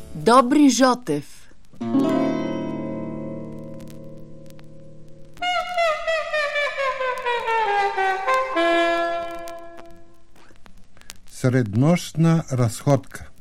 Добри Жотев. Среднощна разходка.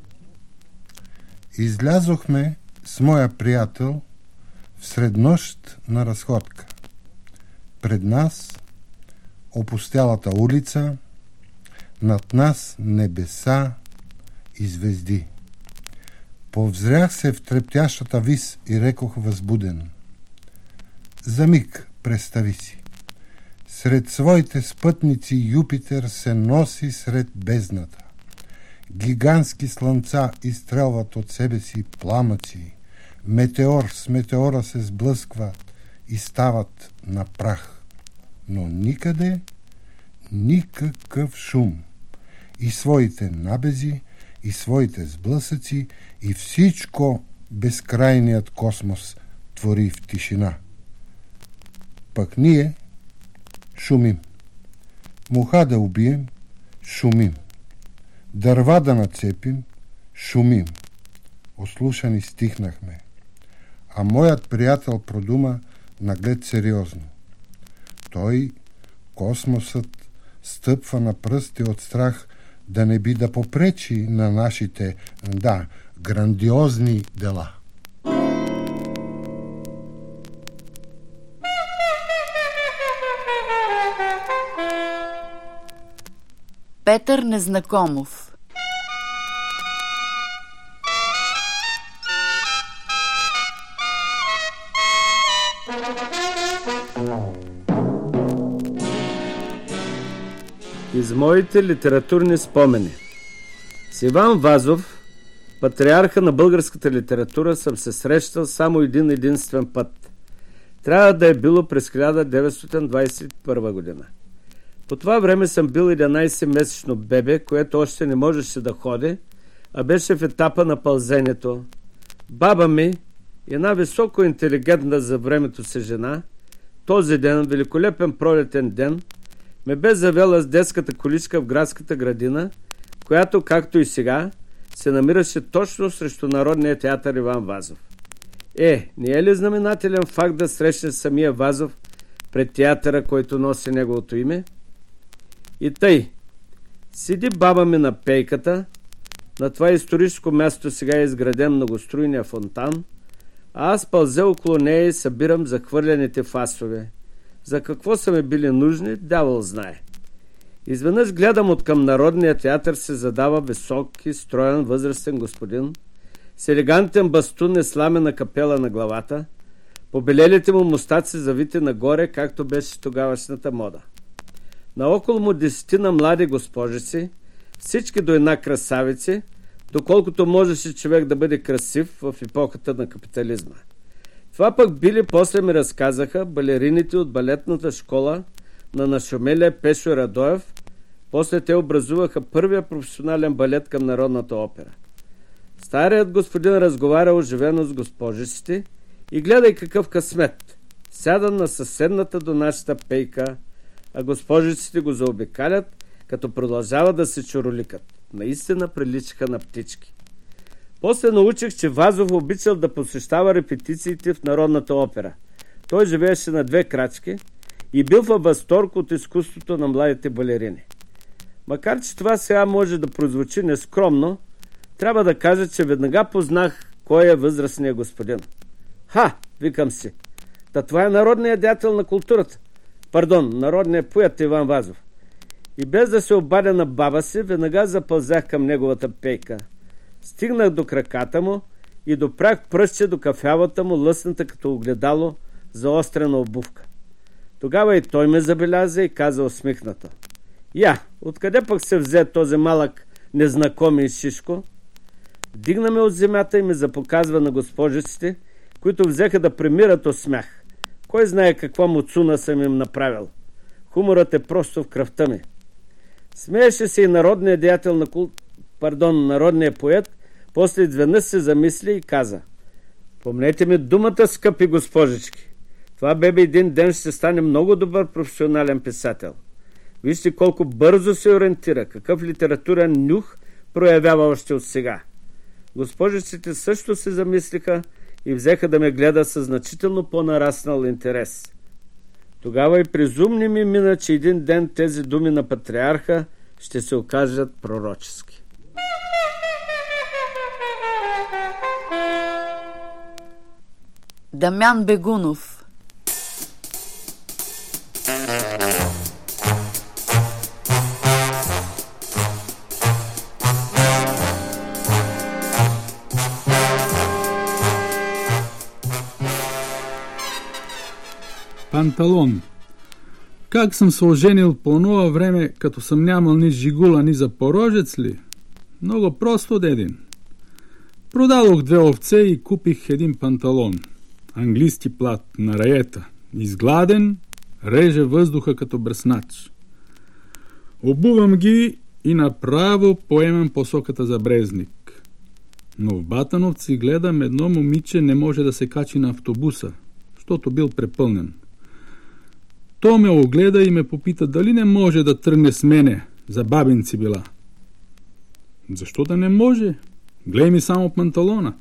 Излязохме с моя приятел в среднощ на разходка. Пред нас опустялата улица, над нас небеса и звезди. Повзрях се в трептящата вис и рекох възбуден: за миг представи си, сред своите спътници Юпитер се носи сред бездната. Гигантски слънца изстрелват от себе си пламъци, метеор с метеора се сблъскват и стават на прах. Но никъде никакъв шум. И своите набези, и своите сблъсъци, и всичко безкрайният космос твори в тишина. Пък ние шумим. Муха да убием, шумим. Дърва да нацепим, шумим. Ослушани стихнахме. А моят приятел продума наглед сериозно. Той, космосът, стъпва на пръсти от страх да не би да попречи на нашите, грандиозни дела. Петър Незнакомов. Из моите литературни спомени. С Иван Вазов, патриарха на българската литература, съм се срещал само един единствен път. Трябва да е било през 1921 година. По това време съм бил 11-месечно бебе, което още не можеше да ходи, а беше в етапа на пълзенето. Баба ми, една високо интелигентна за времето си жена, този ден, великолепен пролетен ден, ме бе завела с детската количка в градската градина, която, както и сега, се намираше точно срещу Народния театър Иван Вазов. Не е ли знаменателен факт да срещне самия Вазов пред театъра, който носи неговото име? И тъй, седи баба ми на пейката, на това историческо място сега е изграден многоструйния фонтан, а аз пълзя около нея и събирам захвърляните фасове. За какво са ми били нужни, дявол знае. Изведнъж гледам от към Народния театър се задава висок и строен възрастен господин с елегантен бастун и сламена капела на главата, побелелите му мустаци завити нагоре, както беше тогавашната мода. Наоколо му 10 млади госпожици, всички до една красавици, доколкото можеше човек да бъде красив в епохата на капитализма. Това пък били, после ми разказаха, балерините от балетната школа на нашумелия Пешо Радоев. После те образуваха първия професионален балет към Народната опера. Старият господин разговаря оживено с госпожиците и гледай какъв късмет. Сяда на съседната до нашата пейка, а госпожиците го заобикалят, като продължават да се чуроликат. Наистина приличаха на птички. После научих, че Вазов обичал да посещава репетициите в Народната опера. Той живееше на 2 крачки и бил във възторг от изкуството на младите балерини. Макар че това сега може да прозвучи нескромно, трябва да кажа, че веднага познах кой е възрастният господин. Викам си. Това е народният дятел на културата. Народният поет Иван Вазов. И без да се обадя на баба си, веднага запълзях към неговата пейка. Стигнах до краката му и допрях пръстче до кафявата му, лъсната като огледало, заострена обувка. Тогава и той ме забеляза и каза усмихнато: откъде пък се взе този малък незнакоми шишко? Дигна ме от земята и ме запоказва на госпожиците, които взеха да премират от смях. Кой знае каква муцуна съм им направил. Хуморът е просто в кръвта ми. Смееше се и народният деятел народният поет, после изведнъж се замисли и каза: помнете ми думата, скъпи госпожички. Това бебе един ден ще стане много добър професионален писател. Вижте колко бързо се ориентира, какъв литературен нюх проявява още от сега. Госпожиците също се замислиха и взеха да ме гледат със значително по-нараснал интерес. Тогава и презумни ми мина, че един ден тези думи на патриарха ще се окажат пророчески. Дамян Бегунов. Панталон. Как съм се оженил по нова време, като съм нямал ни жигула, ни запорожец ли? Много просто, дедин. Продадох 2 овце и купих един панталон. Английски плат на раета. Изгладен, реже въздуха като бръснач. Обувам ги и направо поемам посоката за Брезник. Но в Батановци гледам, едно момиче не може да се качи на автобуса, защото бил препълнен. То ме огледа и ме попита дали не може да тръгне с мене, за бабенци била. Защо да не може? Гледай ми само панталона.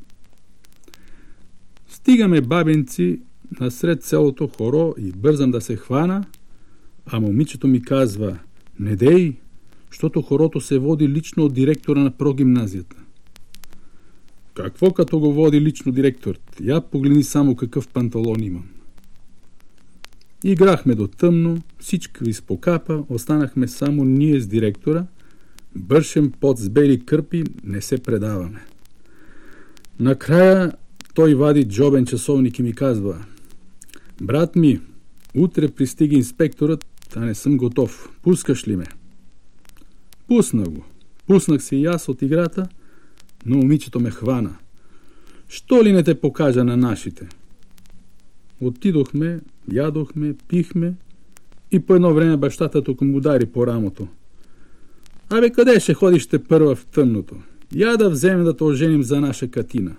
Стигаме бабенци насред селото хоро и бързам да се хвана, а момичето ми казва: не дей, защото хорото се води лично от директора на прогимназията. Какво като го води лично директорът? Я погледни само какъв панталон имам. Играхме до тъмно, всички изпокапа, останахме само ние с директора, бършем под с бели кърпи, не се предаваме. Накрая той вади джобен часовник и ми казва: брат ми, утре пристига инспекторът, а не съм готов. Пускаш ли ме? Пусна го. Пуснах се и аз от играта, но момичето ме хвана. Що ли не те покажа на нашите? Отидохме, ядохме, пихме и по едно време бащата тук му удари по рамото. Абе, къде ще ходиш те първа в тъмното? Я да вземем да те оженим за наша Катина.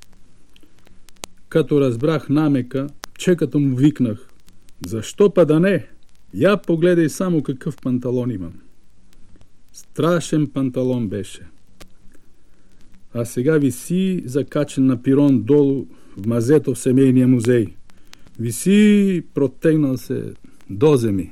Като разбрах намека, че като му викнах: защо па да не? Я погледай само какъв панталон имам. Страшен панталон беше. А сега виси закачен на пирон долу в мазето в семейния музей. Виси, протегнал се до земи.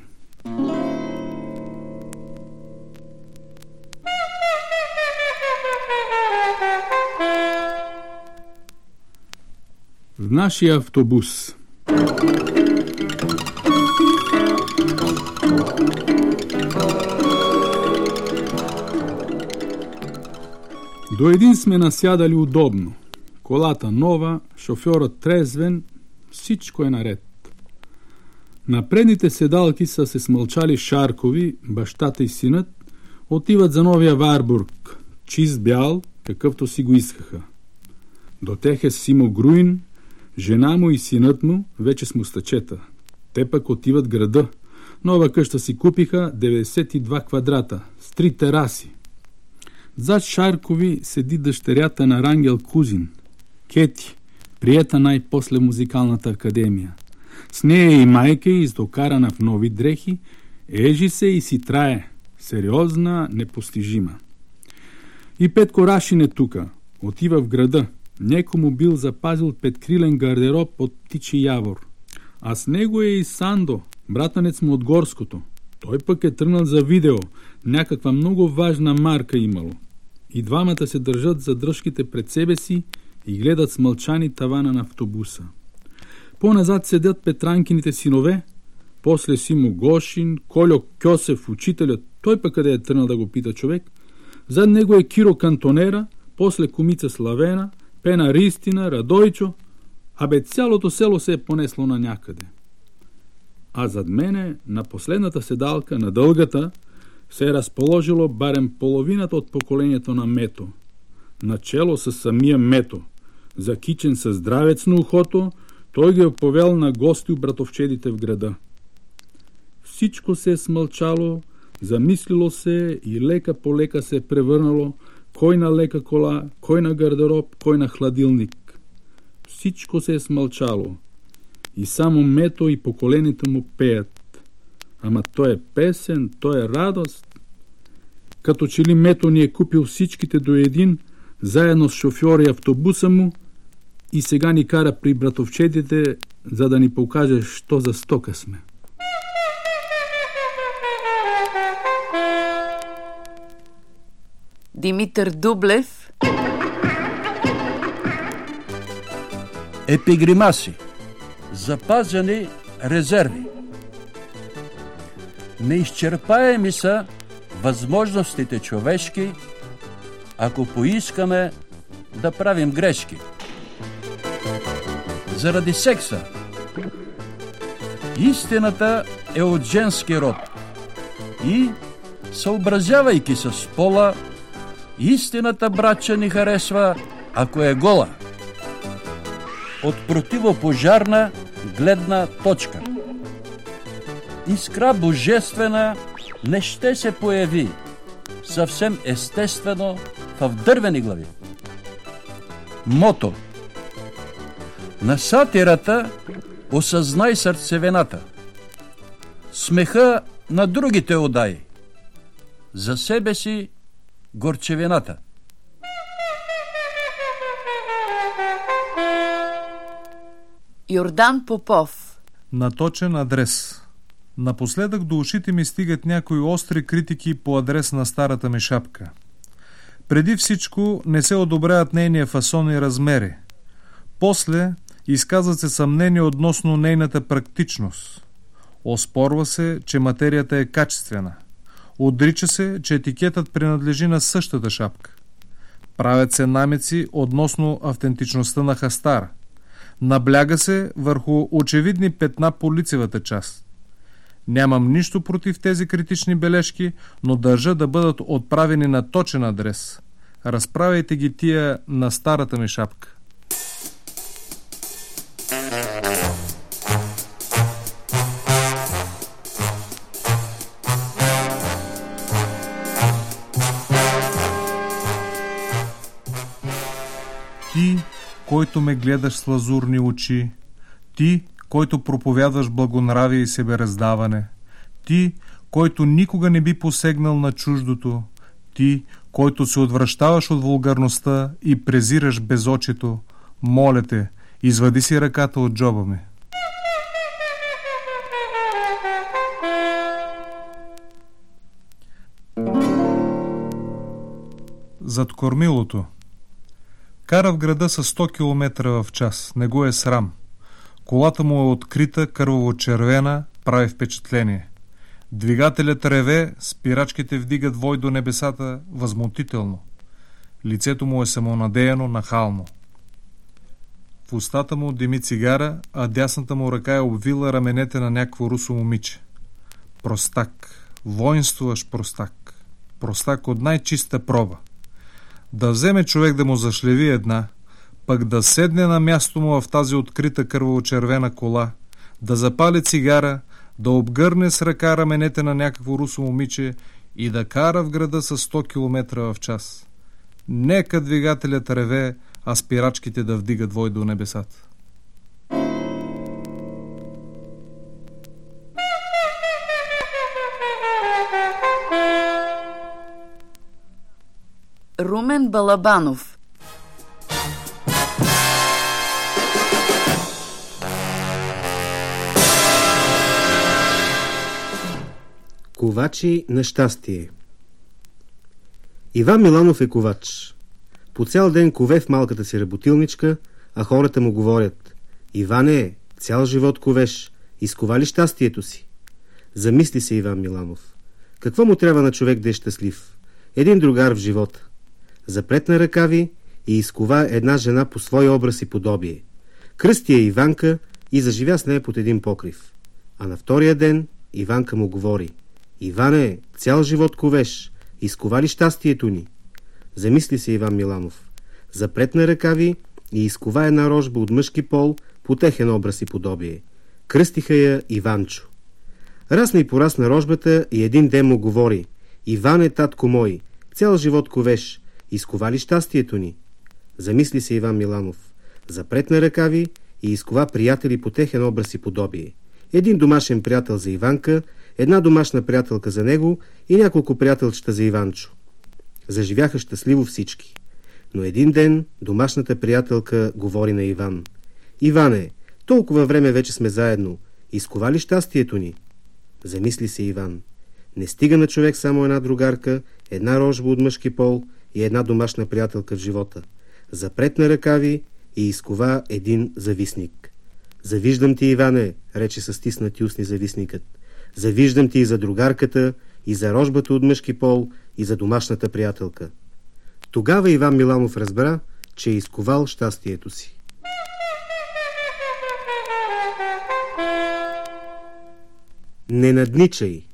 В нашия автобус. До един сме насядали удобно. Колата нова, шофьорът трезвен, всичко е наред. На предните седалки са се смълчали Шаркови, бащата и синът, отиват за новия Варбург, чист бял, какъвто си го искаха. До тех е Симо Груин, жена му и синът му, вече с мустачета. Те пък отиват града. Нова къща си купиха, 92 квадрата, с 3 тераси. Зад Шаркови седи дъщерята на Рангел Кузин, Кети, приета най-после в музикалната академия. С нея и майка й, издокарана в нови дрехи, ежи се и си трае, сериозна, непостижима. И Петко Рашин е тука, отива в града. Некому бил запазил петкрилен гардероб от птичи явор. А с него е и Сандо, братанец му от Горското. Той пък е тръгнал за видео, някаква много важна марка имало. И двамата се държат за дръжките пред себе си и гледат с мълчани тавана на автобуса. По-назад седят Петранкините синове, после Симо Гошин, Кольо Кьосев, учителят, той пък къде е тръгнал да го пита човек. Зад него е Киро Кантонера, после Комица Славена, Пена Ристина, Радойчо, абе цялото село се е понесло на някъде. А зад мене, на последната седалка, на дългата, се е разположило барем половината от поколението на Мето. Начело с самия Мето, закичен със здравец на ухото, той ги е повел на гости у братовчедите в града. Всичко се е смълчало, замислило се и лека по лека се е превърнало, кой на лека кола, кой на гардероб, кой на хладилник. Всичко се е смълчало. И само Мето и поколението му пеят. Ама той е песен, той е радост. Като че ли Мето ни е купил всичките до един, заедно с шофьора и автобуса му, и сега ни кара при братовчетите, за да ни покаже, що за стока сме. Димитър Дублев. Епигримаси. Запазени резерви. Неизчерпаеми са възможностите човешки, ако поискаме да правим грешки. Заради секса. Истината е от женски род. И, съобразявайки с пола, истината, братче, ни харесва, ако е гола. От противопожарна гледна точка. Искра божествена не ще се появи съвсем естествено в дървени глави. Мото. На сатирата осъзнай сърцевината. Смеха на другите удай. За себе си горчевината. Йордан Попов. Наточен адрес. Напоследък до ушите ми стигат някои остри критики по адрес на старата ми шапка. Преди всичко не се одобряват нейния фасон и размери. После изказват се съмнения относно нейната практичност. Оспорва се, че материята е качествена. Отрича се, че етикетът принадлежи на същата шапка. Правят се намеци относно автентичността на хастара. Набляга се върху очевидни петна по лицевата част. Нямам нищо против тези критични бележки, но държа да бъдат отправени на точен адрес. Разправяйте ги тия на старата ми шапка. Ти, който ме гледаш с лазурни очи, ти, който проповядваш благонравие и себераздаване, ти, който никога не би посегнал на чуждото, ти, който се отвръщаваш от вулгарността и презираш безочието, моля те, извади си ръката от джоба ми. Зад кормилото. Кара в града с 100 км в час. Не го е срам. Колата му е открита, кърваво-червена, прави впечатление. Двигателят реве, спирачките вдигат вой до небесата, възмутително. Лицето му е самонадеяно, нахално. В устата му дими цигара, а дясната му ръка е обвила раменете на някакво русо момиче. Простак. Воинствуваш простак. Простак от най-чиста проба. Да вземе човек да му зашлеви една, пък да седне на място му в тази открита кърваво-червена кола, да запали цигара, да обгърне с ръка раменете на някакво русо момиче и да кара в града с 100 км в час. Нека двигателят реве, а спирачките да вдигат вой до небесата. Румен Балабанов. Ковачи на щастие. Иван Миланов е ковач. По цял ден кове в малката си работилничка, а хората му говорят: Иване, цял живот ковеш, изкова ли щастието си? Замисли се Иван Миланов. Какво му трябва на човек да е щастлив? Един другар в живота. Запретна ръкави и изкова една жена по свой образ и подобие. Кръсти я Иванка и заживя с нея под един покрив. А на втория ден Иванка му говори: Иване, цял живот ковеш, изкова ли щастието ни? Замисли се Иван Миланов. Запретна ръкави и изкова една рожба от мъжки пол по техен образ и подобие. Кръстиха я Иванчо. Расна и порасна рожбата и един ден му говори: Иване, татко мой, цял живот ковеш, изкова ли щастието ни? Замисли се Иван Миланов. Запретна ръкави и изкова приятели по техен образ и подобие. Един домашен приятел за Иванка, една домашна приятелка за него и няколко приятелчета за Иванчо. Заживяха щастливо всички. Но един ден домашната приятелка говори на Иван. Иване, толкова време вече сме заедно. Изкова ли щастието ни? Замисли се Иван. Не стига на човек само една другарка, една рожба от мъжки пол и една домашна приятелка в живота. Запретна ръкави и изкова един зависник. Завиждам ти, Иване, рече със стиснати устни зависникът. Завиждам ти и за другарката, и за рожбата от мъжки пол, и за домашната приятелка. Тогава Иван Миланов разбра, че е изковал щастието си. Не надничай.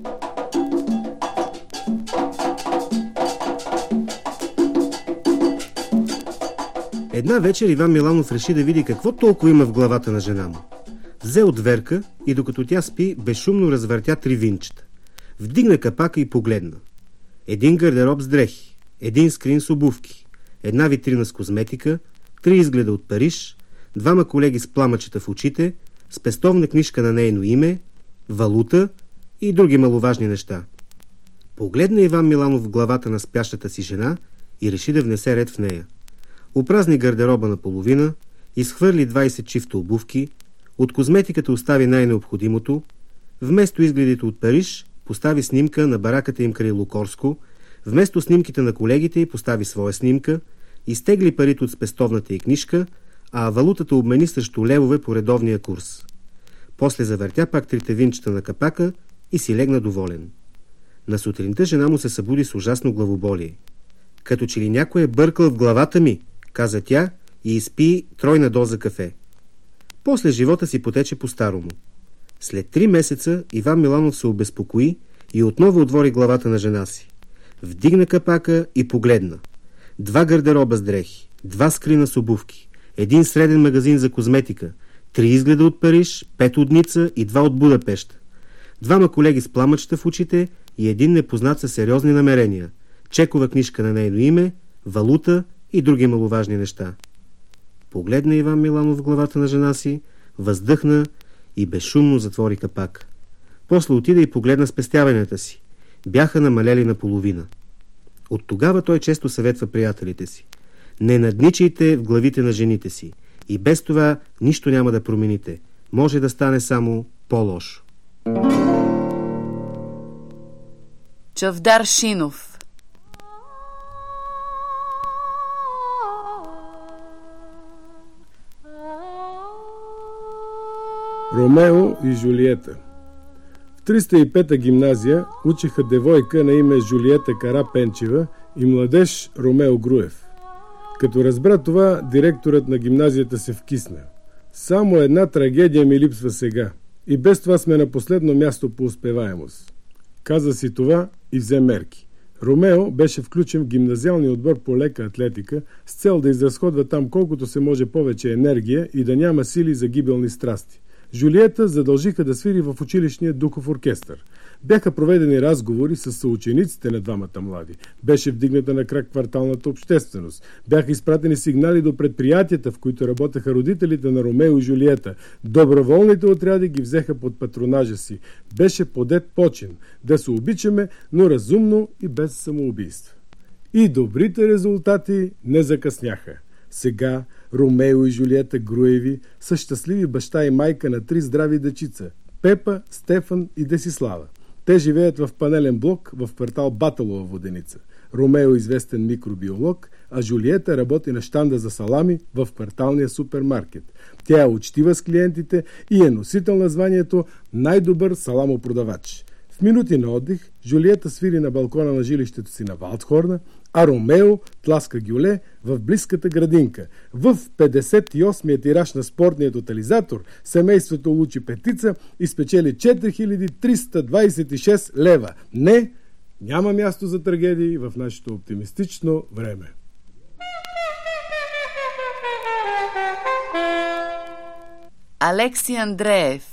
Една вечер Иван Миланов реши да види какво толкова има в главата на жена му. Взе отверка и докато тя спи, безшумно развъртя 3 винчета. Вдигна капака и погледна. Един гардероб с дрехи, един скрин с обувки, една витрина с козметика, 3 изгледа от Париж, 2 колеги с пламъчета в очите, спестовна книжка на нейно име, валута и други маловажни неща. Погледна Иван Миланов в главата на спящата си жена и реши да внесе ред в нея. Опразни гардероба наполовина, изхвърли 20 чифта обувки, от козметиката остави най-необходимото, вместо изгледите от Париж постави снимка на бараката им край Лукорско, вместо снимките на колегите й постави своя снимка, изтегли парите от спестовната й книжка, а валутата обмени срещу левове по редовния курс. После завъртя пак 3 винчета на капака и си легна доволен. На сутринта жена му се събуди с ужасно главоболие. Като че ли някой е бъркал в главата ми, каза тя и изпи 3 доза кафе. После живота си потече по-старому. След 3 месеца Иван Миланов се обезпокои и отново отвори главата на жена си. Вдигна капака и погледна. 2 гардероба с дрехи, 2 скрина с обувки, 1 среден магазин за козметика, 3 изгледа от Париж, 5 от Ница и 2 от Будапеща. 2 колеги с пламъчета в очите и 1 непознат със сериозни намерения, чекова книжка на нейно име, валута и други маловажни неща. Погледна Иван Миланов в главата на жена си, въздъхна и безшумно затвори капак. После отида и погледна спестяванията си. Бяха намалели наполовина. От тогава той често съветва приятелите си. Не надничайте в главите на жените си. И без това нищо няма да промените. Може да стане само по-лошо. Чавдар Шинов. Ромео и Жулиета. В 305-та гимназия учиха девойка на име Жулиета Карапенчева и младеж Ромео Груев. Като разбра това, директорът на гимназията се вкисна. Само една трагедия ми липсва сега. И без това сме на последно място по успеваемост. Каза си това и взе мерки. Ромео беше включен в гимназиалния отбор по лека атлетика с цел да изразходва там колкото се може повече енергия и да няма сили за гибелни страсти. Жулиета задължиха да свири в училищния духов оркестър. Бяха проведени разговори с съучениците на двамата млади. Беше вдигната на крак кварталната общественост. Бяха изпратени сигнали до предприятията, в които работеха родителите на Ромео и Жулиета. Доброволните отряди ги взеха под патронажа си. Беше подет почин да се обичаме, но разумно и без самоубийство. И добрите резултати не закъсняха. Сега Ромео и Жулиета Груеви са щастливи баща и майка на 3 здрави дечица – Пепа, Стефан и Десислава. Те живеят в панелен блок в квартал Баталова Воденица. Ромео е известен микробиолог, а Жулиета работи на щанда за салами в кварталния супермаркет. Тя е учтива с клиентите и е носител на званието най-добър саламопродавач. В минути на отдих Жулиета свири на балкона на жилището си на Валдхорна, а Ромео тласка гюле в близката градинка. В 58-я тираж на спортния тотализатор семейството улучи петица и спечели 4326 лева. Не, няма място за трагедии в нашето оптимистично време. Алекси Андреев.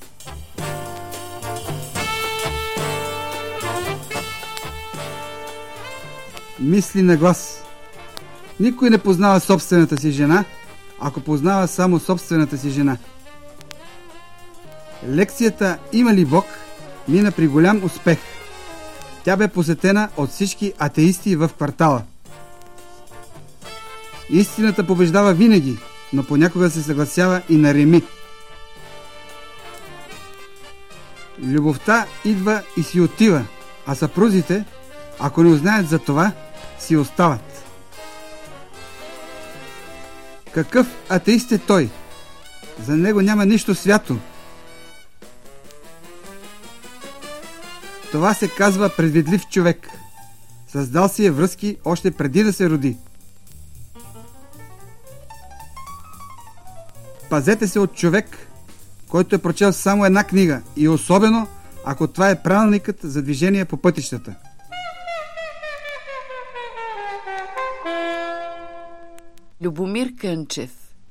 Мисли на глас. Никой не познава собствената си жена, ако познава само собствената си жена. Лекцията "Има ли Бог?" мина при голям успех. Тя бе посетена от всички атеисти в квартала. Истината побеждава винаги, но понякога се съгласява и на реми. Любовта идва и си отива, а съпрузите, ако не узнаят за това, си остават. Какъв атеист е той? За него няма нищо свято. Това се казва предвидлив човек. Създал си е връзки още преди да се роди. Пазете се от човек, който е прочел само една книга и особено, ако това е правилникът за движение по пътищата. Любомир Кънчев.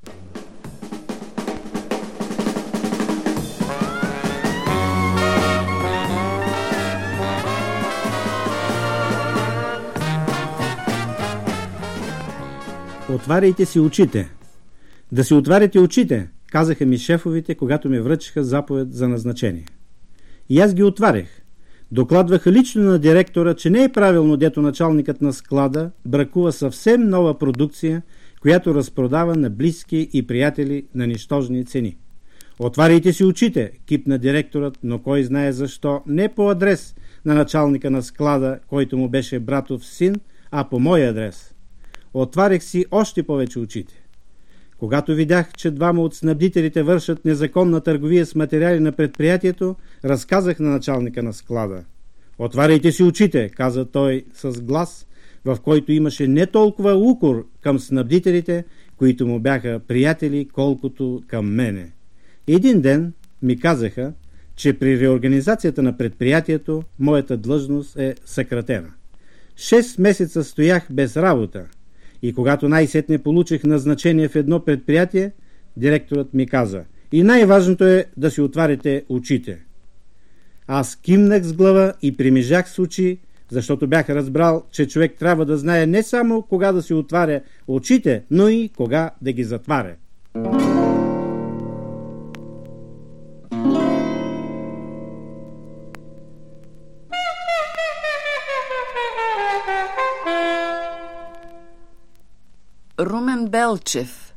Отваряйте си очите. Да си отваряте очите, казаха ми шефовите, когато ми връчиха заповед за назначение. И аз ги отварях. Докладваха лично на директора, че не е правилно, дето началникът на склада бракува съвсем нова продукция, която разпродава на близки и приятели на нищожни цени. Отваряйте си очите, кипна директорът, но кой знае защо, не по адрес на началника на склада, който му беше братов син, а по мой адрес. Отварях си още повече очите. Когато видях, че двама от снабдителите вършат незаконна търговия с материали на предприятието, разказах на началника на склада. Отваряйте си очите, каза той с глас, в който имаше не толкова укор към снабдителите, които му бяха приятели, колкото към мене. Един ден ми казаха, че при реорганизацията на предприятието моята длъжност е съкратена. 6 месеца стоях без работа и когато най-сетне получих назначение в едно предприятие, директорът ми каза: и най-важното е да си отваряте очите. Аз кимнах с глава и примижах с очи, защото бях разбрал, че човек трябва да знае не само кога да си отваря очите, но и кога да ги затваря. Румен Белчев.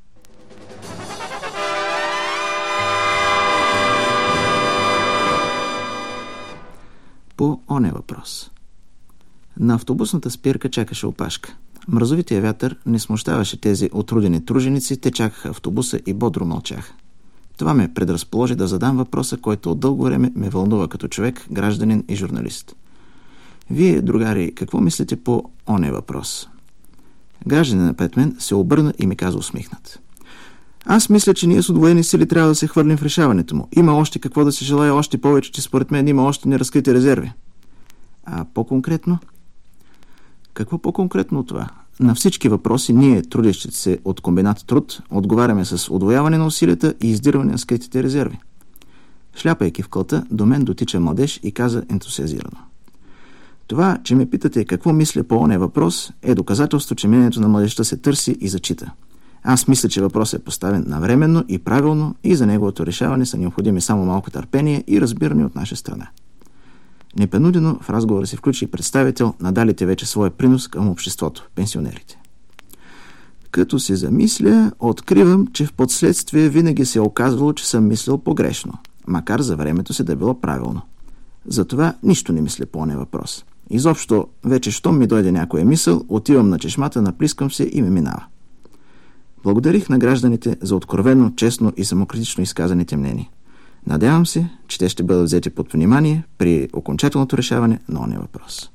По оня въпрос. На автобусната спирка чакаше опашка. Мразовития вятър не смущаваше тези отрудени труженици, те чакаха автобуса и бодро мълчаха. Това ме предразположи да задам въпроса, който от дълго време ме вълнува като човек, гражданин и журналист. Вие, другари, какво мислите по оня въпрос? Гражданинът пред мен се обърна и ми каза усмихнат: аз мисля, че ние с удвоени сили трябва да се хвърлим в решаването му. Има още какво да се желая, още повече, че според мен има още неразкрити резерви. А по-конкретно? Какво по-конкретно от това? На всички въпроси ние, трудещите се от комбинат труд, отговаряме с удвояване на усилията и издирване на скритите резерви. Шляпайки в кълта, до мен дотича младеж и каза ентусиазирано: това, че ме питате какво мисля по оня въпрос, е доказателство, че мнението на младежта се търси и зачита. Аз мисля, че въпросът е поставен навременно и правилно и за неговото решаване са необходими само малко търпение и разбиране от наша страна. Непринудено в разговора се включи представител на далите вече своя принос към обществото, пенсионерите. Като се замисля, откривам, че в последствие винаги се е оказвало, че съм мислил погрешно, макар за времето си да било правилно. Затова нищо не мисля по оня въпрос. Изобщо, вече щом ми дойде някоя мисъл, отивам на чешмата, наплискам се и ме минава. Благодарих на гражданите за откровено, честно и самокритично изказаните мнения. Надявам се, че те ще бъдат взети под внимание при окончателното решаване на оня въпрос.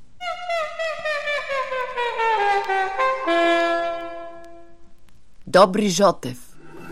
Добри Жотев.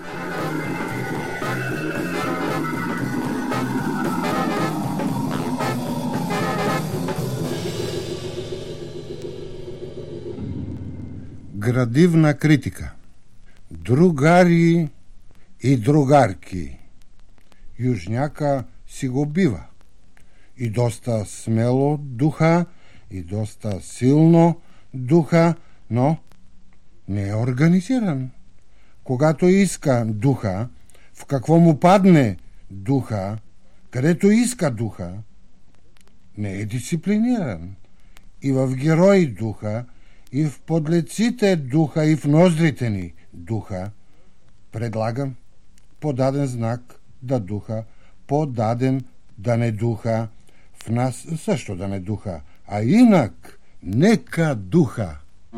Градивна критика. Другари и другарки. Южняка си го бива. И доста смело духа, и доста силно духа, но не е организиран. Когато иска духа, в какво му падне духа, където иска духа, не е дисциплиниран. И в герой духа, и в подлеците духа, и в ноздрите ни духа. Предлагам подаден знак да духа, подаден да не духа, в нас също да не духа, а инак нека духа.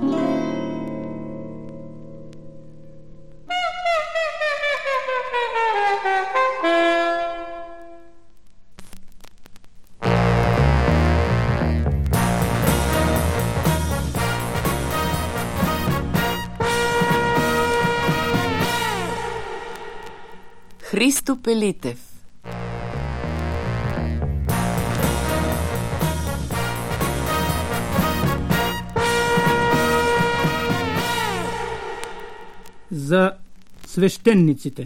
Христо Пелитев. За свещениците.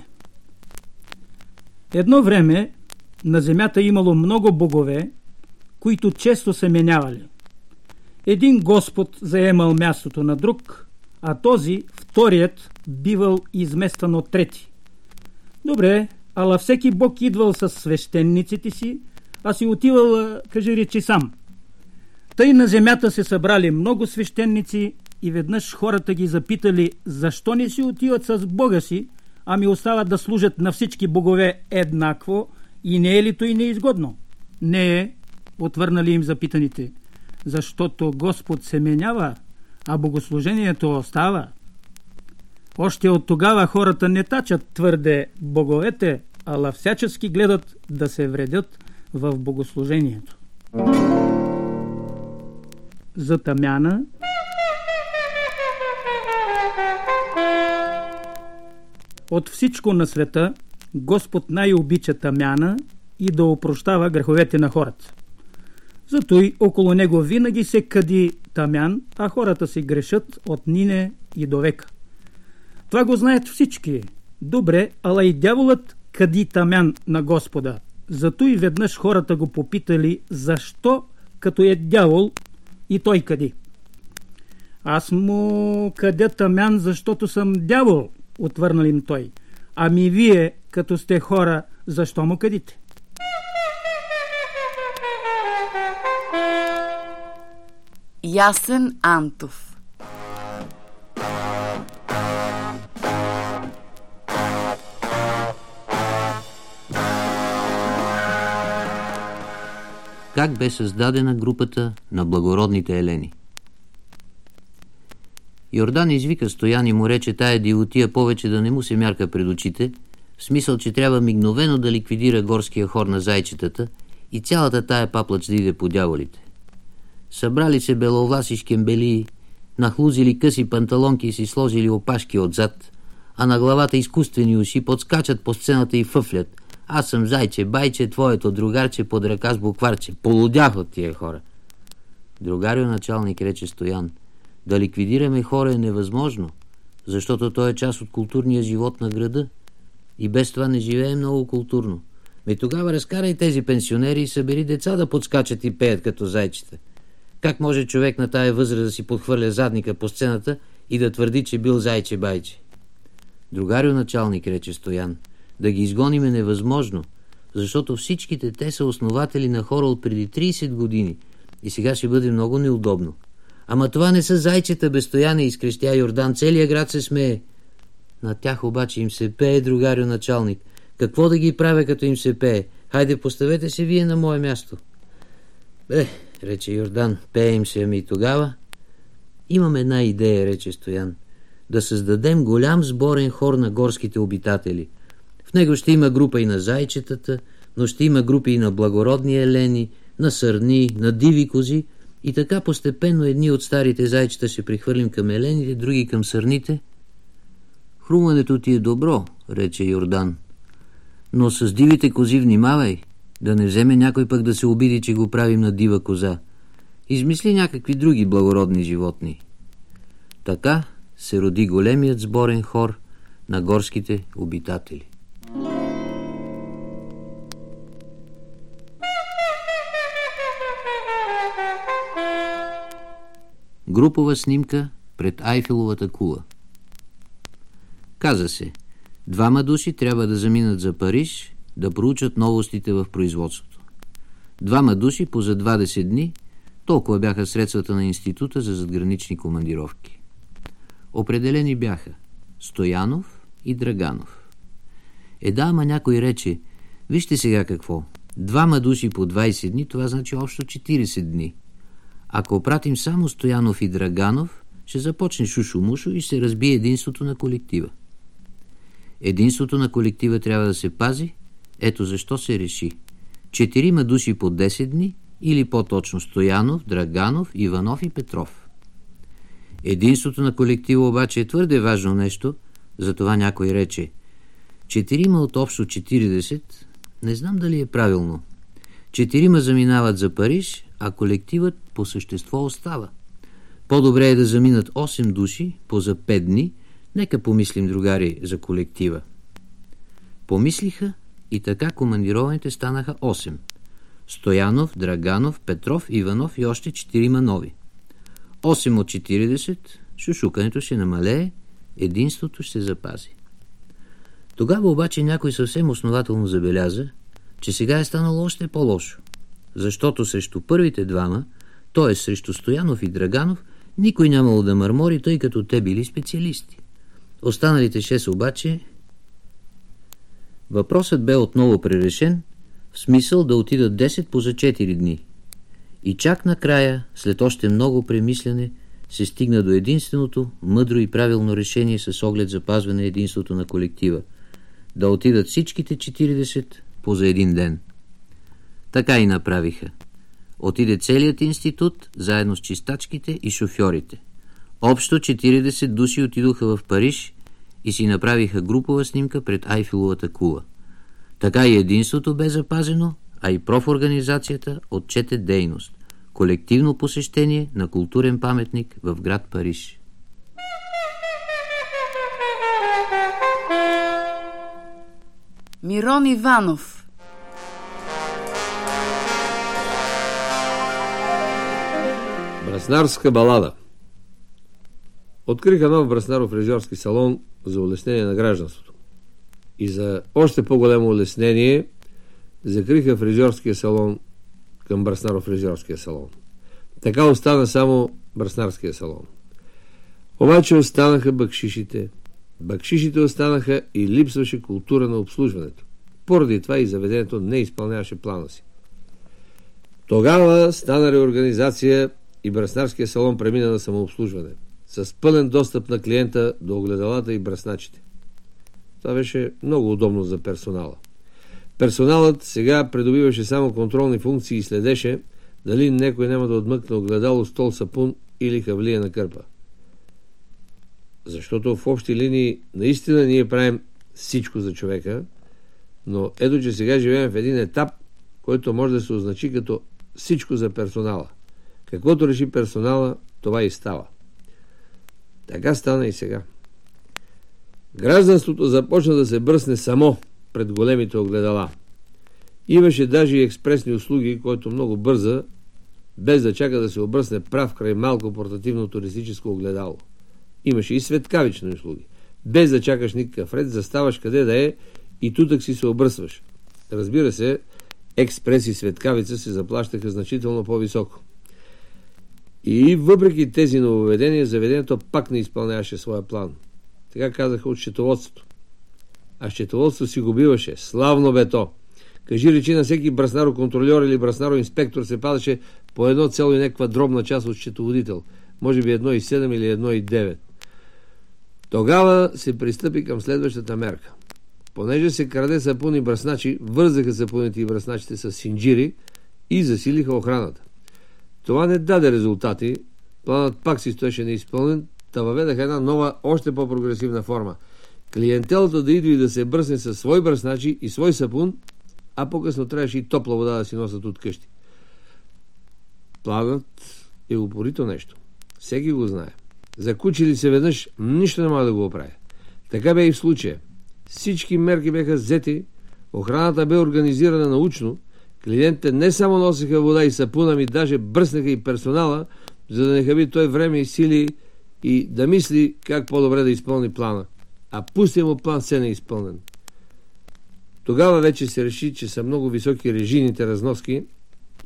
Едно време на земята имало много богове, които често се менявали. Един Господ заемал мястото на друг, а този, вторият, бивал изместван от трети. Добре, ала всеки бог идвал с свещениците си, а си отивал, кажи речи, сам. Тъй на земята се събрали много свещеници и веднъж хората ги запитали, защо не си отиват с Бога си, ами остават да служат на всички богове еднакво и не е ли то и неизгодно? Не е, отвърнали им запитаните, защото Господ се менява, а богослужението остава. Още от тогава хората не тачат твърде боговете, ала всячески гледат да се вредят в богослужението. За тамяна. От всичко на света Господ най-обича тамяна и да опрощава греховете на хората. Зато и около него винаги се кади тамян, а хората си грешат от нине и до века. Това го знаят всички. Добре, ала и дяволът кади тамян на Господа. Зато и веднъж хората го попитали, защо като е дявол и той кади. Аз му кадя тамян, защото съм дявол, отвърнал им той. Ами вие, като сте хора, защо му кадите? Ясен Антов. Как бе създадена групата на благородните елени? Йордан извика Стоян и му рече тая дивотия повече да не му се мярка пред очите, в смисъл, че трябва мигновено да ликвидира горския хор на зайчетата и цялата тая паплач да иде по дяволите. Събрали се беловласи шкембелии, нахлузили къси панталонки и си сложили опашки отзад, а на главата изкуствени уши, подскачат по сцената и фъфлят: аз съм зайче, байче, твоето другарче под ръка с букварче. Полудях от тия хора. Другарио началник, рече Стоян, да ликвидираме хора е невъзможно, защото той е част от културния живот на града и без това не живее много културно. Тогава разкарай тези пенсионери и събери деца да подскачат и пеят като зайчета. Как може човек на тая възраст да си подхвърля задника по сцената и да твърди, че бил зайче-байче? Другарио началник, рече Стоян, да ги изгоним е невъзможно, защото всичките те са основатели на хора от преди 30 години и сега ще бъде много неудобно. Ама това не са зайчета, бе, Стояне, изкрещя Йордан, целият град се смее. На тях обаче им се пее, другарио началник. Какво да ги правя, като им се пее? Хайде, поставете се вие на мое място. Рече Йордан, пеем се, ами тогава. Имам една идея, рече Стоян, да създадем голям сборен хор на горските обитатели. В него ще има група и на зайчетата, но ще има групи и на благородни елени, на сърни, на диви кози и така постепенно едни от старите зайчета ще прихвърлим към елените, други към сърните. Хрумването ти е добро, рече Йордан, но с дивите кози внимавай, да не вземе някой пък да се обиди, че го правим на дива коза. Измисли някакви други благородни животни. Така се роди големият сборен хор на горските обитатели. Групова снимка пред Айфеловата кула. Каза се, 2 души трябва да заминат за Париж да проучат новостите в производството. 2 души по за 20 дни Толкова бяха средствата на института за задгранични командировки. Определени бяха Стоянов и Драганов. Ама някой рече: вижте сега какво, 2 души по 20 дни, това значи общо 40 дни. Ако пратим само Стоянов и Драганов, ще започне шушо-мушо и ще разбие единството на колектива. Единството на колектива трябва да се пази, ето защо се реши 4 души по 10 дни, или по-точно Стоянов, Драганов, Иванов и Петров. Единството на колектива обаче е твърде важно нещо, затова някой рече: 4 от общо 40, не знам дали е правилно. 4 заминават за Париж, а колективът по същество остава. По-добре е да заминат 8 души по за 5 дни, нека помислим, другари, за колектива. Помислиха и така командированите станаха 8. Стоянов, Драганов, Петров, Иванов и още 4 нови. 8 от 40, шушукането ще намалее, единството ще се запази. Тогава обаче някой съвсем основателно забеляза, че сега е станало още по-лошо, защото срещу първите 2, т.е. срещу Стоянов и Драганов, никой нямало да мърмори, тъй като те били специалисти. Останалите 6 обаче... Въпросът бе отново пререшен, в смисъл да отидат 10 по за 4 дни. И чак накрая, след още много премислене, се стигна до единственото мъдро и правилно решение с оглед запазване единството на колектива – да отидат всичките 40 по за 1 ден. Така и направиха. Отиде целият институт, заедно с чистачките и шофьорите. Общо 40 души отидоха в Париж и си направиха групова снимка пред Айфеловата кула. Така и единството бе запазено, а и профорганизацията отчете дейност – колективно посещение на културен паметник в град Париж. Мирон Иванов. Браснарска балада. Откриха нов Браснаров фризьорски салон за улеснение на гражданството. И за още по-голямо улеснение закриха фризьорския салон към Браснаров фризьорския салон. Така остана само Браснарския салон. Обаче останаха бакшишите. Бакшишите останаха и липсваше култура на обслужването. Поради това и заведението не изпълняваше плана си. Тогава стана реорганизация и Браснарския салон премина на самообслужване, с пълен достъп на клиента до огледалата и брасначите. Това беше много удобно за персонала. Персоналът сега придобиваше само контролни функции и следеше дали някой няма да отмъкне огледало, стол, сапун или хавлия на кърпа. Защото в общи линии наистина ние правим всичко за човека, но ето, че сега живеем в един етап, който може да се означи като всичко за персонала. Каквото реши персонала, това и става. Така стана и сега. Гражданството започна да се бръсне само пред големите огледала. Имаше даже и експресни услуги, който много бърза, без да чака да се обръсне прав край малко портативно туристическо огледало. Имаше и светкавични услуги. Без да чакаш никакъв ред, заставаш къде да е и тутък си се обръсваш. Разбира се, експрес и светкавица се заплащаха значително по-високо. И въпреки тези нововведения, заведението пак не изпълняваше своя план. Така казаха от счетоводството. А счетоводството си го биваше. Славно бе то. Кажи речи, на всеки браснароконтрольор или браснароинспектор се падаше по 1 и някаква дробна част от счетоводител. Може би 1,7 или 1,9. Тогава се пристъпи към следващата мерка. Понеже се краде сапун и брасначи, вързаха сапуните и брасначите с синджири и засилиха охраната. Това не даде резултати. Планът пак си стоеше неизпълнен, та въведаха една нова, още по-прогресивна форма. Клиентелата да идва и да се бръсне със свой брасначи и свой сапун, а по-късно трябваше и топла вода да си носят от къщи. Планът е упорито нещо. Всеки го знае. Закучи ли се веднъж, нищо не може да го оправи. Така бе и в случая. Всички мерки бяха взети, охраната бе организирана научно, клиентите не само носиха вода и сапуна, ми даже бръснаха и персонала, за да не хаби той време и сили и да мисли как по-добре да изпълни плана. А пустия му план се не е изпълнен. Тогава вече се реши, че са много високи режийните разноски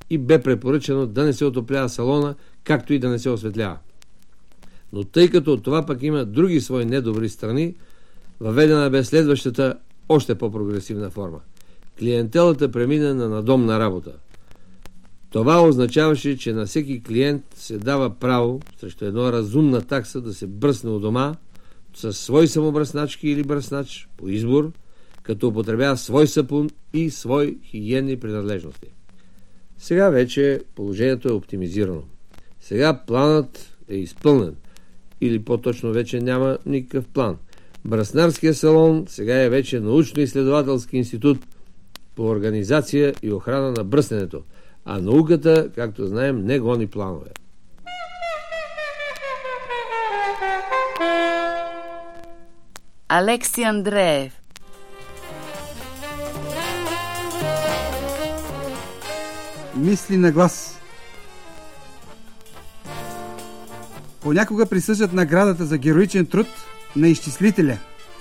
и бе препоръчано да не се отоплява салона, както и да не се осветлява. Но тъй като от това пък има други свои недобри страни, въведена бе следващата още по-прогресивна форма. Клиентелата премина на надомна работа. Това означаваше, че на всеки клиент се дава право срещу една разумна такса да се бръсне у дома със свои самобръсначки или бръснач по избор, като употребява свой сапун и свои хигиенни принадлежности. Сега вече положението е оптимизирано. Сега планът е изпълнен, или по-точно вече няма никакъв план. Бръснарския салон сега е вече научно-изследователски институт по организация и охрана на бръсненето, а науката, както знаем, не гони планове. Алекси Андреев. Мисли на глас. Понякога присъждат наградата за героичен труд на изчислителя.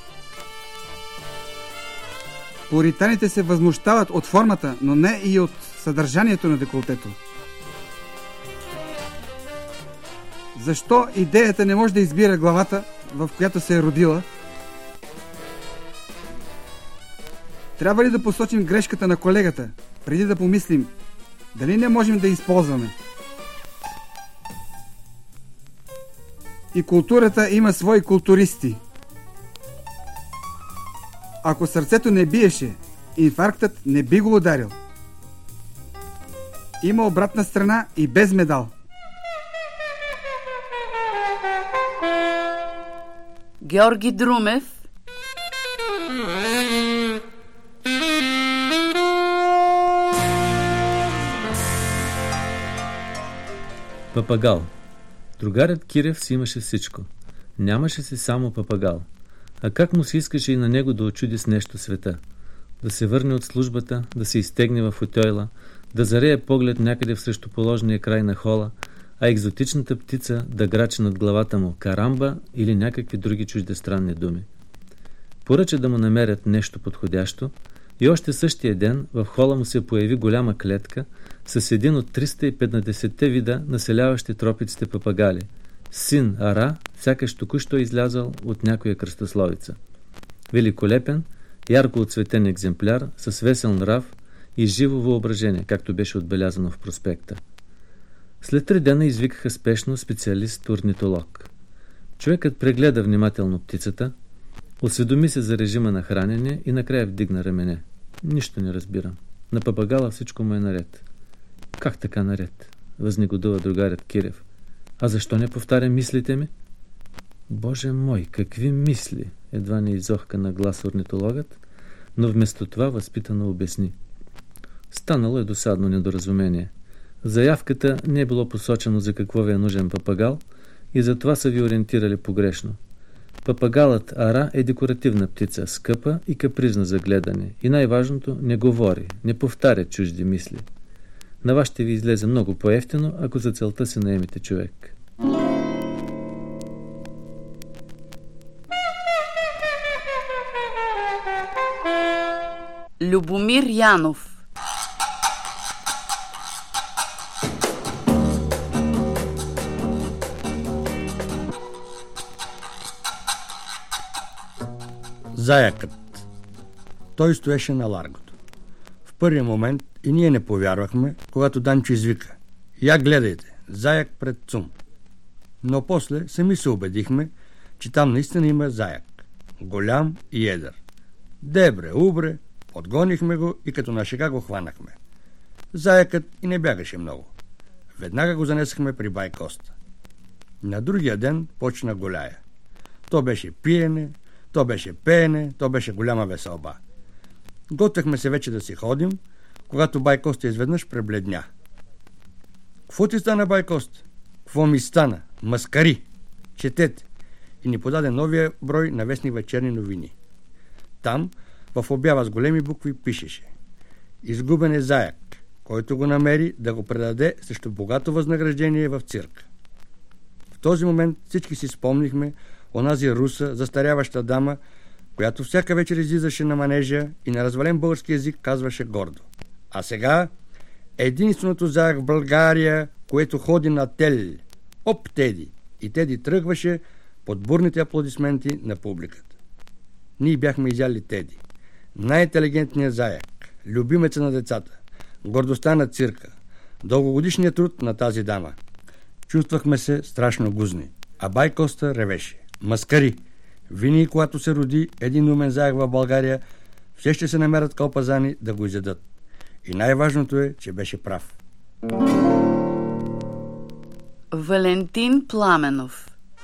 Пуританите се възмущават от формата, но не и от съдържанието на деколтето. Защо идеята не може да избира главата, в която се е родила? Трябва ли да посочим грешката на колегата, преди да помислим дали не можем да използваме? И културата има свои културисти. Ако сърцето не биеше, инфарктът не би го ударил. Има обратна страна и без медал. Георги Друмев. Папагал. Другарят Кирев си имаше всичко. Нямаше си само папагал. А как му се искаше и на него да очуди с нещо света? Да се върне от службата, да се изтегне в отойла, да зарее поглед някъде в срещуположния край на хола, а екзотичната птица да грачи над главата му карамба или някакви други чуждестранни думи. Поръча да му намерят нещо подходящо и още същия ден в хола му се появи голяма клетка с един от 350-те вида населяващи тропиците папагали. Син Ара, сякаш току-що излязъл от някоя кръстословица. Великолепен, ярко оцветен екземпляр, с весел нрав и живо въображение, както беше отбелязано в проспекта. След 3 дена извикаха спешно специалист-орнитолог. Човекът прегледа внимателно птицата, осведоми се за режима на хранене и накрая вдигна рамене. Нищо не разбирам. На папагала всичко му е наред. Как така наред? Възнегодува другарят Кирев. А защо не повтаря мислите ми? Боже мой, какви мисли? Едва не изохка на глас орнитологът, но вместо това възпитано обясни. Станало е досадно недоразумение. В заявката не е било посочено за какво ви е нужен папагал и затова са ви ориентирали погрешно. Папагалът Ара е декоративна птица, скъпа и капризна за гледане. И най-важното, не говори, не повтаря чужди мисли. На вас ще ви излезе много по-евтино, ако за целта си наемете човек. Любомир Янов. Заякът. Той стоеше на ларгото. В първия момент и ние не повярвахме, когато Данчо извика: "Я гледайте, заяк пред ЦУМ." Но после сами се убедихме, че там наистина има заяк. Голям и едър. Дебре, убре, подгонихме го и като на шега го хванахме. Заякът и не бягаше много. Веднага го занесахме при бай Коста. На другия ден почна голяя. То беше пиене, то беше пеене, то беше голяма веселба. Готвехме се вече да си ходим, когато бай Коста изведнъж пребледня. "Кво ти стана, бай Коста?" "Кво ми стана? Маскари! Четете!" И ни подаде новия брой на вестник "Вечерни новини". Там, в обява с големи букви, пишеше: "Изгубен е заяк, който го намери да го предаде срещу богато възнаграждение в цирк." В този момент всички си спомнихме онази руса, застаряваща дама, която всяка вечер излизаше на манежа и на развален български език казваше гордо: "А сега единственото заек в България, което ходи на тел. Оп, Теди! И Теди тръгваше под бурните аплодисменти на публиката. Ние бяхме изяли Теди. Най-интелигентният заек, любимеца на децата, гордостта на цирка, дългогодишният труд на тази дама. Чувствахме се страшно гузни, а бай Коста ревеше. Маскари! Винаги, когато се роди един умен заек в България, все ще се намерят кълпазани да го изядат. И най-важното е, че беше прав. Валентин Пламенов.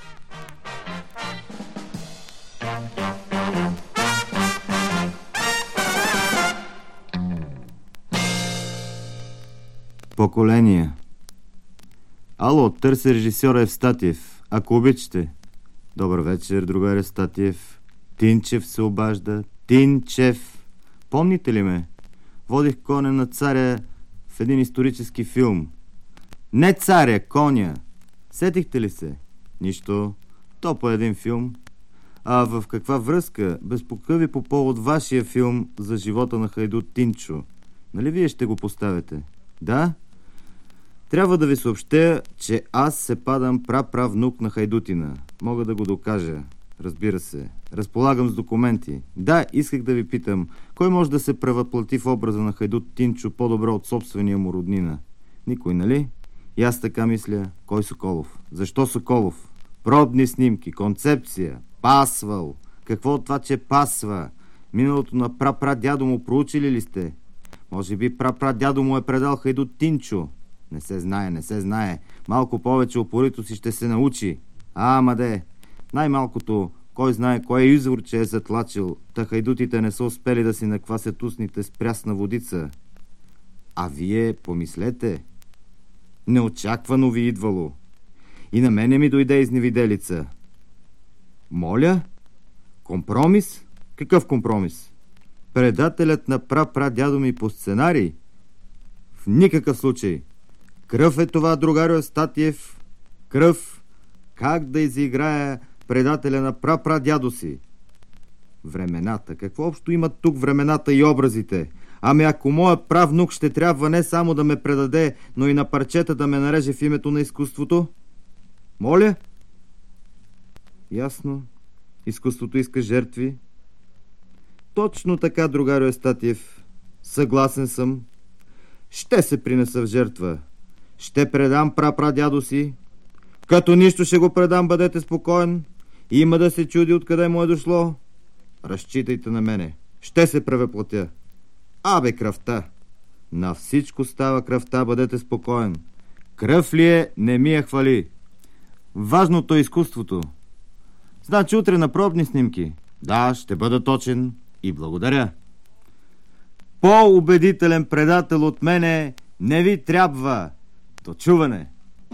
Поколение. Ало, търся режисьора Евстатиев. Ако обичате. Добър вечер, другар Евстатиев. Тинчев се обажда. Тинчев. Помните ли ме? Водих коня на царя в един исторически филм. Не царя, коня. Сетихте ли се? Нищо. То по един филм. А в каква връзка? Безпокъви по повод вашия филм за живота на хайдут Тинчо. Нали вие ще го поставяте? Да? Трябва да ви съобщя, че аз се падам праправнук на хайдутина. Мога да го докажа. Разбира се. Разполагам с документи. Да, исках да ви питам, кой може да се превъплати в образа на хайдут Тинчо по-добро от собствения му роднина? Никой, нали? И аз така мисля. Кой Соколов? Защо Соколов? Пробни снимки, концепция, пасвал. Какво от това, че пасва? Миналото на прапрадядо му проучили ли сте? Може би прапрадядо му е предал хайдут Тинчо. Не се знае, не се знае. Малко повече упорито си ще се научи. Ама де, най-малкото, кой знае кой извор, че е затлачил, та хайдутите не са успели да си наквасят устните с прясна водица. А вие помислете. Неочаквано ви идвало. И на мене ми дойде изневиделица. Моля? Компромис? Какъв компромис? Предателят на прапрадядо ми по сценарий? В никакъв случай. Кръв е това, другарю Евстатиев. Кръв. Как да изиграя предателя на прапрадядо си? Времената. Какво общо имат тук времената и образите? Ами ако моя правнук ще трябва не само да ме предаде, но и на парчета да ме нареже в името на изкуството? Моля? Ясно. Изкуството иска жертви. Точно така, другарю Евстатиев. Съгласен съм. Ще се принеса в жертва. Ще предам прапрадядо си. Като нищо ще го предам, бъдете спокоен. Има да се чуди откъде му е дошло. Разчитайте на мене. Ще се превъплатя. Абе, кръвта. На всичко става кръвта, бъдете спокоен. Кръв ли е, не ми я хвали. Важното е изкуството. Значи утре на пробни снимки. Да, ще бъда точен и благодаря. По-убедителен предател от мене не ви трябва. До чуване.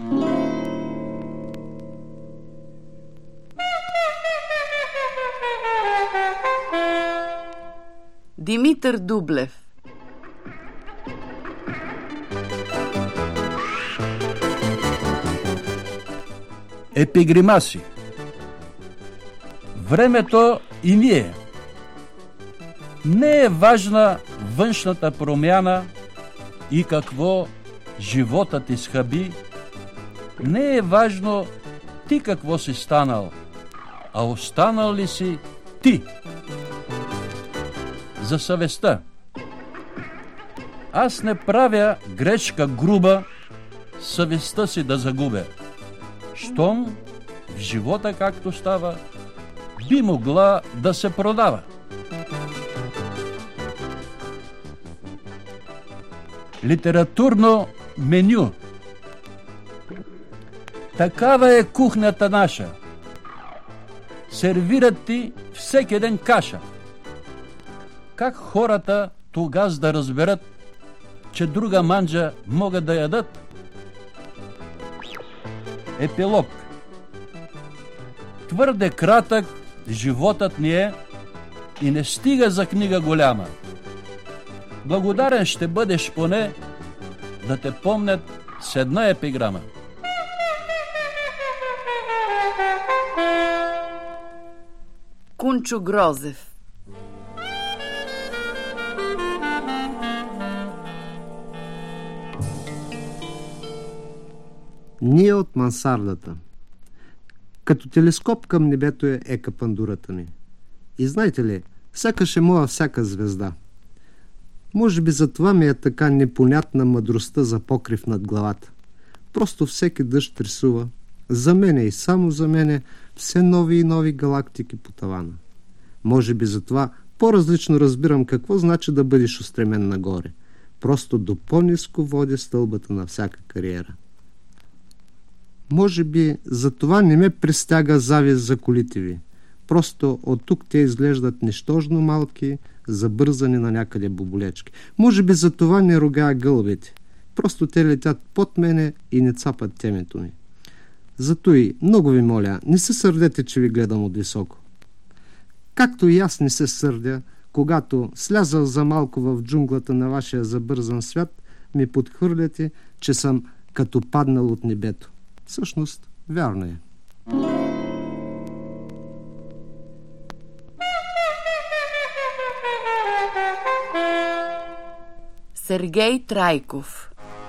Димитър Дублев. Епигримаси. Времето и ние. Не е важна външната промяна и какво животът изхаби. Не е важно ти какво си станал, а останал ли си ти? За съвестта. Аз не правя грешка груба, съвестта си да загубя. Щом в живота, както става, би могла да се продава. Литературно меню. Такава е кухнята наша. Сервират ти всеки ден каша. Как хората тогаз да разберат, че друга манджа могат да ядат? Епилог. Твърде кратък животът ни е и не стига за книга голяма. Благодарен ще бъдеш поне да те помнят с една епиграма. Кунчо Грозев. Ние от мансардата. Като телескоп към небето е капандурата ни. И знаете ли, сякаш е моя всяка звезда. Може би затова ми е така непонятна мъдростта за покрив над главата. Просто всеки дъжд рисува, за мене и само за мене, все нови и нови галактики по тавана. Може би затова по-различно разбирам какво значи да бъдеш устремен нагоре. Просто до по-ниско води стълбата на всяка кариера. Може би затова не ме пристяга завист за колите ви. Просто от тук те изглеждат нищожно малки, забързани на някъде боболечки. Може би затова не рогая гълбите. Просто те летят под мене и не цапат темето ми. Зато и, много ви моля, не се сърдете, че ви гледам от високо. Както и аз не се сърдя, когато слязал за малко в джунглата на вашия забързан свят, ми подхвърляте, че съм като паднал от небето. Всъщност, вярно е. Сергей Трайков.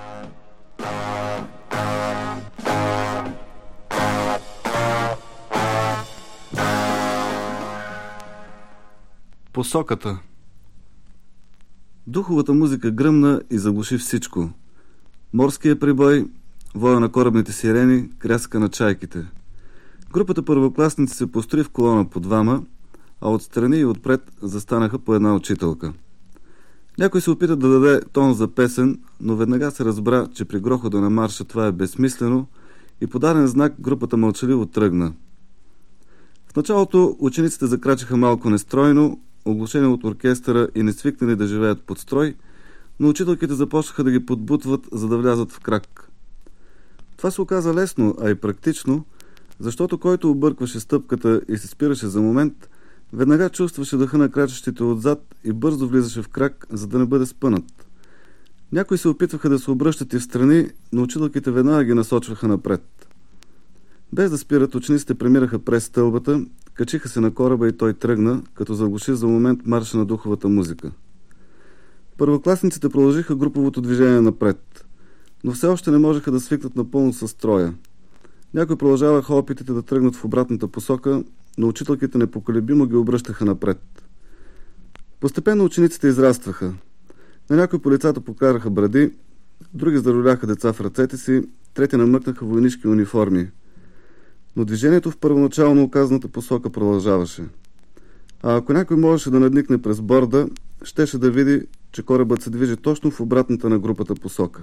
Посоката. Духовата музика гръмна и заглуши всичко. Морския прибой, воя на корабните сирени, кряска на чайките. Групата първокласници се построи в колона по двама, а отстрани и отпред застанаха по една учителка. Някой се опита да даде тон за песен, но веднага се разбра, че при грохота на марша това е безсмислено и по даден знак групата мълчаливо тръгна. В началото учениците закрачиха малко нестройно, оглушени от оркестъра и несвикнали да живеят под строй, но учителките започнаха да ги подбутват, за да влязат в крак. Това се оказа лесно, а и практично, защото който объркваше стъпката и се спираше за момент, веднага чувстваше дъха на крачещите отзад и бързо влизаше в крак, за да не бъде спънат. Някои се опитваха да се обръщат и в страни, но учителките веднага ги насочваха напред. Без да спират, учениците премираха през стълбата, качиха се на кораба и той тръгна, като заглуши за момент марша на духовата музика. Първокласниците продължиха груповото движение напред, но все още не можеха да свикнат напълно със строя. Някои продължаваха опитите да тръгнат в обратната посока, но учителките непоколебимо ги обръщаха напред. Постепенно учениците израстваха. На някои по лицата покараха бради, други зароляха деца в ръцете си, трети намъкнаха войнишки униформи. Но движението в първоначално указаната посока продължаваше. А ако някой можеше да надникне през борда, щеше да види, че корабът се движи точно в обратната на групата посока.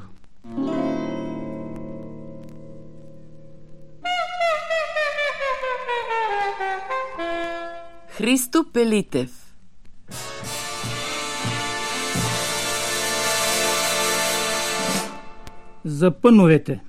Христо Пелитев. За пъновете.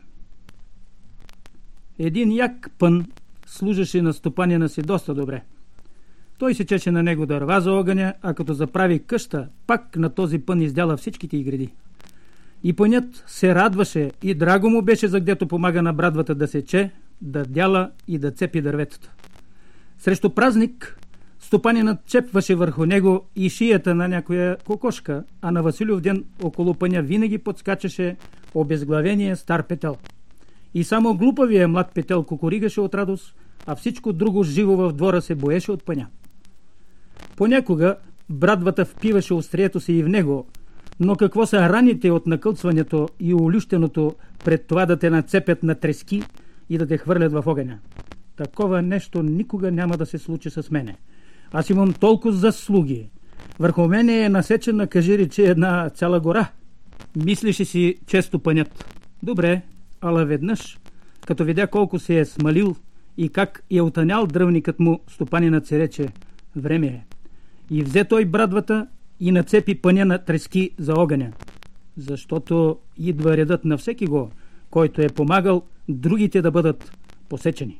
Един як пън служеше на стопанина си доста добре. Той се чеше на него дърва за огъня, а като заправи къща, пак на този пън издяла всичките й гради. И пънят се радваше и драго му беше, за гдето помага на брадвата да сече, да дяла и да цепи дърветата. Срещу празник стопанинът чепваше върху него и шията на някоя кокошка, а на Василев ден около пъня винаги подскачаше обезглавения стар петел. И само глупавия млад петел кукуригаше от радост, а всичко друго живо в двора се боеше от пъня. Понякога брадвата впиваше острието си и в него, но какво са раните от накълцването и улющеното пред това да те нацепят на трески и да те хвърлят в огъня? Такова нещо никога няма да се случи с мене. Аз имам толкова заслуги. Върху мене е насечена, кажи речи, една цяла гора. Мислеше си често пънят. Добре, ала веднъж, като видя колко се е смалил и как е отънял дръвникът му, стопанинът се рече: време е. И взе той брадвата и нацепи пъня на трески за огъня. Защото идва редът на всеки го, който е помагал другите да бъдат посечени.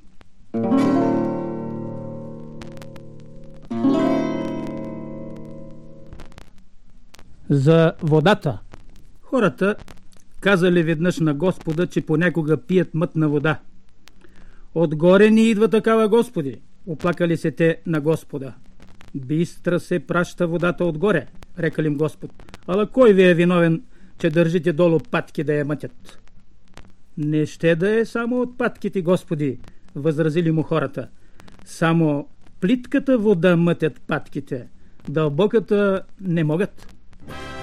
За водата. Хората казали веднъж на Господа, че понякога пият мътна вода. Отгоре ни идва такава, Господи, оплакали се те на Господа. Бистра се праща водата отгоре, рекал им Господ. Ала кой ви е виновен, че държите долу патки да я мътят? Не ще да е само от патките, Господи, възразили му хората. Само плитката вода мътят патките, дълбоката не могат.